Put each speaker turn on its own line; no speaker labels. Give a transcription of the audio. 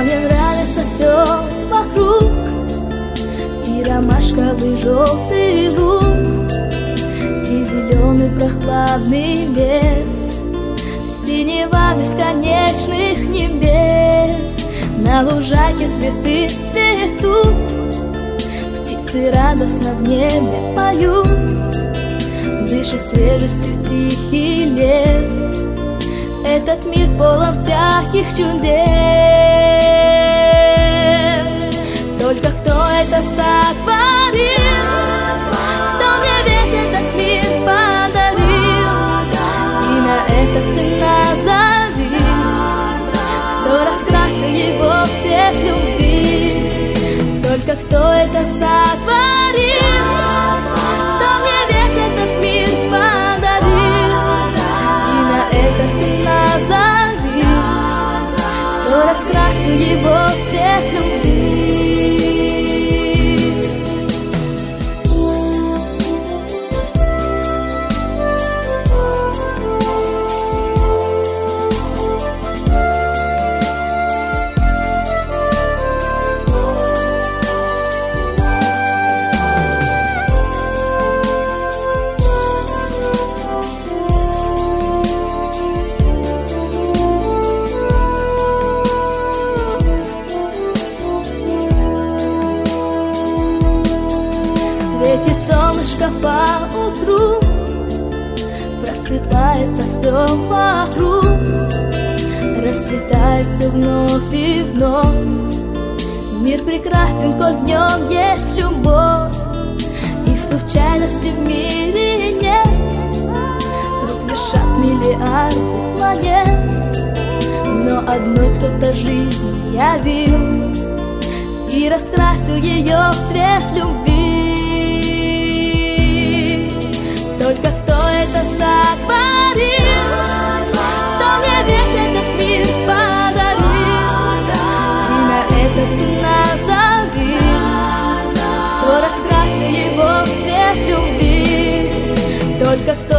мне нравится все вокруг, и ромашковый желтый луг, и зеленый прохладный лес, синева бесконечных небес. На лужайке цветы цветут, птицы радостно в небе поют, дышит свежестью тихий лес. Этот мир полон всяких чудес. Только кто это сотворил, кто мне весь этот мир подарил? Имя это ты назови, кто раскрасил его в цвет любви. Только кто это сотворил, кто мне весь этот мир подарил? Имя это ты назови, кто раскрасил его в цвет любви. Светит солнышко по утру, просыпается все вокруг, расцветает все вновь и вновь. Мир прекрасен, коль в нем есть любовь, и случайности в мире нет. Вдруг вершат миллиарды планет, но одной кто-то жизнь явил и раскрасил ее в цвет любви. Только кто это сотворил, кто мне весь этот мир подарил? Имя это ты назови, кто раскрасил его в цвет любви. Только кто